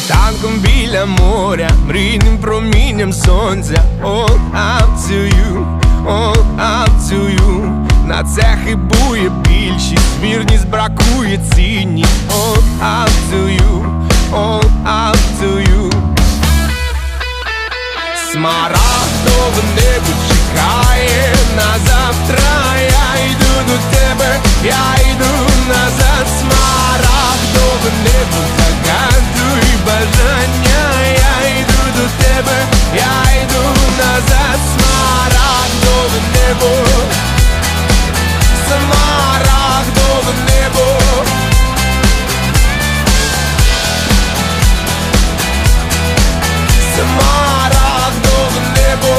світанком біля моря, мрійним промінням сонця. All up to you, all up to you. На це хибує більшість, вірність бракує цінність. All up to you, all up to you. Смарагдове небо чекає на завтра. Я йду до тебе, я йду назад. Смарагдове небо, загадуй бажання. Я йду до тебе, я йду назад. Смарагдове небо, смарагдове небо. Смарагдове небо.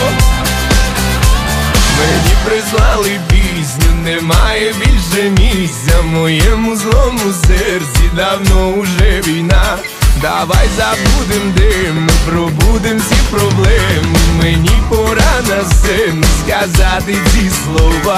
Мені прислали пісню, немає більше місця в моєму злому серці, давно уже війна. Давай забудем дим, пробудем всі проблеми. Мені пора на сцену сказати ці слова.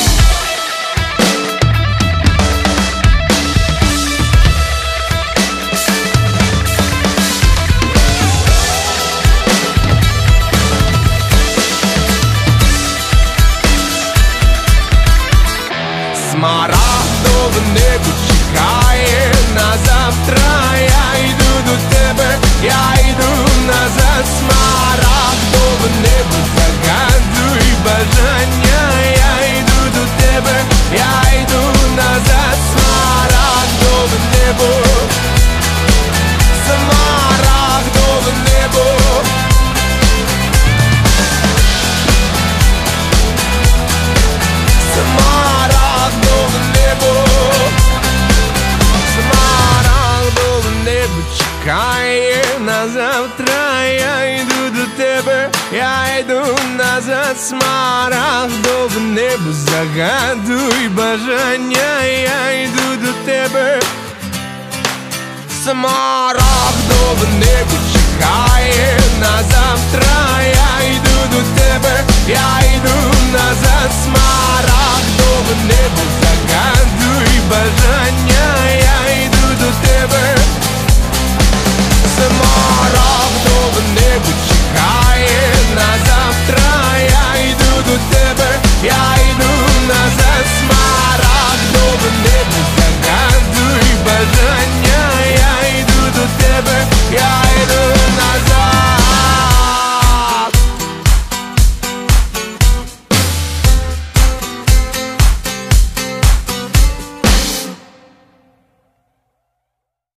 Смарагдове небо чекає на завтра. Я йду до тебе, я йду назад. Смарагдове небо, загадуй бажання. Я йду до тебе, я йду назад. Смарагдове небо, смарагдове небо. Смарагдове небо, смарагдове небо чекає на завтра. Я йду до тебе, я йду назад. Смарагдове небо, загадуй бажання. Я йду до тебе. Смарагдове небо чекає на завтра. Я йду до тебе, я йду